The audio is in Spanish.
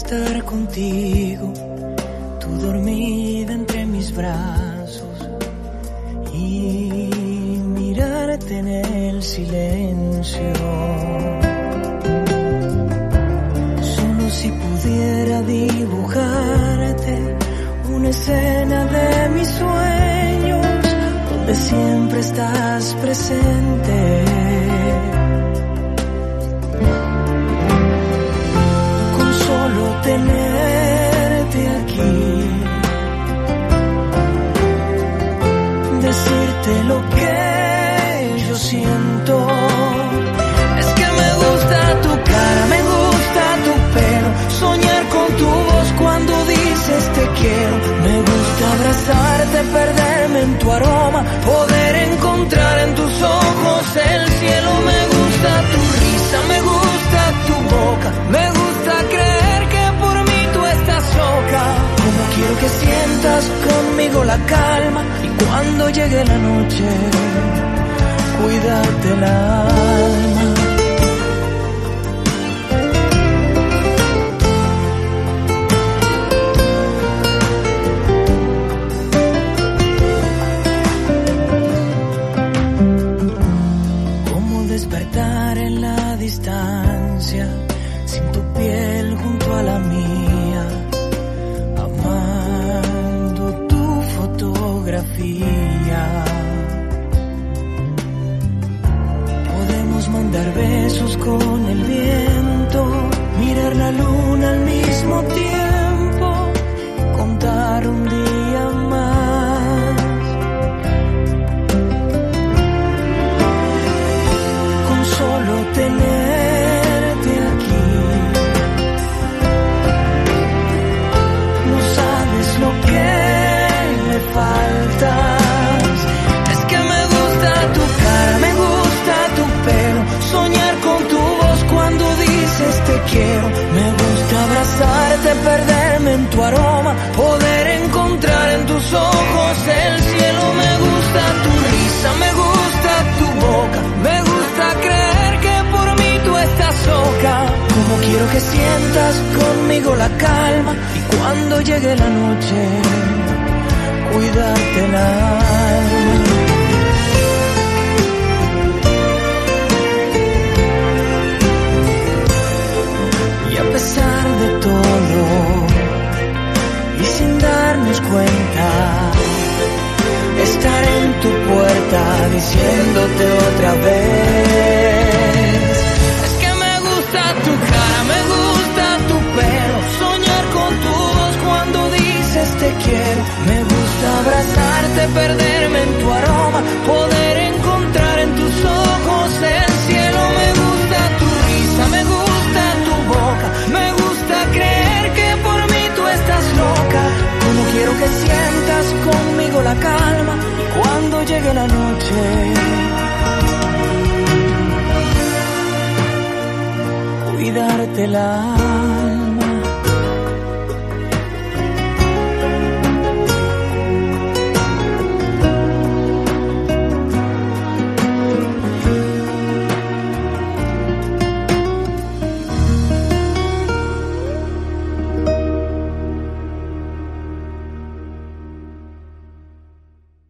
estar contigo, tú dormida entre mis brazos y mirarte en el silencio. Solo si pudiera dibujarte una escena de mis sueños donde siempre estás presente. Con solo tenerte aquí, decirte lo que yo siento. Es que me gusta tu cara, me gusta tu pelo, soñar con tu voz cuando dices te quiero. Me gusta abrazarte, perderme en tu aroma, poder encontrar en tus ojos el cielo. Me gusta tu risa, me gusta tu boca, me gusta creer que por mí tú estás loca. Como quiero que sientas conmigo la calma y cuando llegue la noche cuídate el alma. Despertar en la distancia, sin tu piel junto a la mía, amando tu fotografía. Podemos mandar besos con el viento, mirar la luna al mismo tiempo y contar un día más. Solo tenerte aquí, no sabes lo que me faltas. Es que me gusta tu cara, me gusta tu pelo, soñar con tu voz cuando dices te quiero. Me gusta abrazarte, perderme en tu aroma, poder encontrar en tus ojos el cielo. Me gusta tu risa, me gusta tu boca, me gusta creer que por mí tú estás loca. Como quiero que sientas conmigo la calma y cuando llegue la noche cuidarte el alma. Y a pesar de todo y sin darnos cuenta, estar en tu puerta diciéndote otra vez. Es que me gusta tu cara, me gusta tu pelo, soñar con tu voz cuando dices te quiero. Me gusta abrazarte, perderme en tu aroma, poder encontrar en tus ojos el cielo. Me gusta tu risa, me gusta tu boca, me gusta creer que por mí tú estás loca. Como quiero que sientas conmigo la calma y cuando llegue la noche cuidarte el alma.